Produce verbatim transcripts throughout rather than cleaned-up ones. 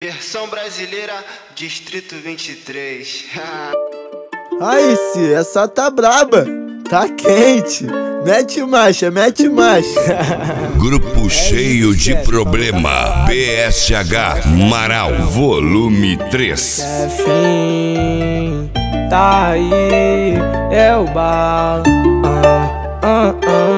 Versão brasileira, Distrito vinte e três. Aí, se essa tá braba, tá quente. Mete marcha, mete marcha. Grupo cheio de problema. B S H Marau, volume três. Fim, tá aí, é o balo. Ah, ah,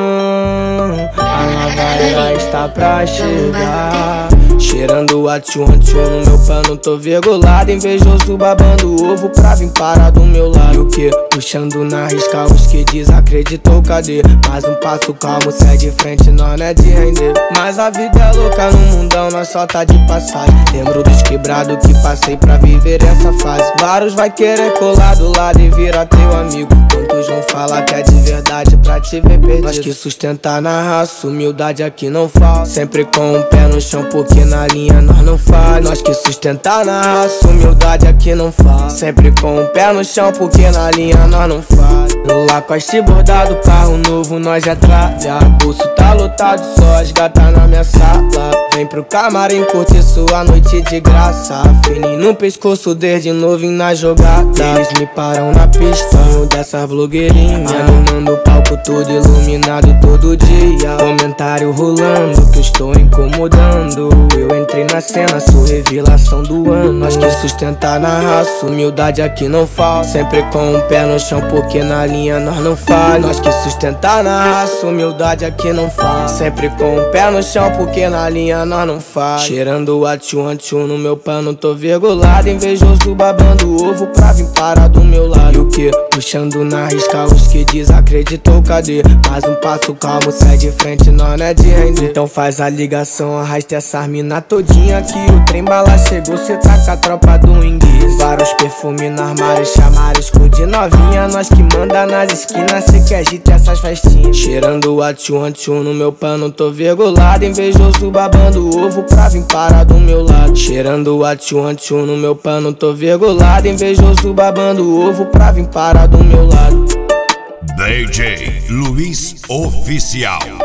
ah. A nova era está pra chegar. Cheirando a tchum tchum no meu pano, tô virgulado. Invejoso babando ovo pra vir parar do meu lado. E o que? Puxando na risca os que desacreditou, cadê? Mais um passo calmo, sai de frente, nós não é de render. Mas a vida é louca no mundão, nós só tá de passagem. Lembro dos quebrados que passei pra viver essa fase. Vários vai querer colar do lado e virar teu amigo. Quantos vão falar que é de verdade pra te ver perdido? Nós que sustentar na raça, humildade aqui não falta. Sempre com o pé no chão porque na linha nós não falha. Nós que sustentar na raça, humildade aqui não falta. Sempre com o pé no chão porque na linha nós não falha. No Lacoste bordado, carro novo nós já tralha. Bolso tá lotado, só as gatas na minha sala. Vem pro camarim curtir sua noite de graça. Fininho no pescoço desde novinho na jogada. Eles me param na pista, um dessas blogueirinhas. Animando o palco todo iluminado todo dia. Comentário rolando que eu estou incomodando. Eu entrei na cena, sou revelação do ano. Nós que sustentar na raça, humildade aqui não falta. Sempre com o pé no chão porque na linha nós não falha. Nós que sustentar na raça, humildade aqui não falta. Sempre com o pé no chão porque na linha nós não falha. Cheirando a tchum tchum no meu pano, tô virgulado. Invejoso babando ovo pra vir parar do meu lado. E o que? Puxando na risca os que desacreditou, cadê? Mais um passo calmo, sai de frente, nós não é de render. Então faz a ligação, arrasta essas mina todinha que o trem bala chegou, cê tá com a tropa do inglês. Vários perfumes no armário, chamaram de novinha. Nós que manda nas esquinas, cê que agita essas festinhas. Cheirando a tchum tchum no meu pano, tô virgulado. Invejoso babando ovo pra vir parar do meu lado. Cheirando a tchum tchum no meu pano, tô virgulado. Invejoso babando ovo pra vir parar do meu lado. D J Luiz Oficial.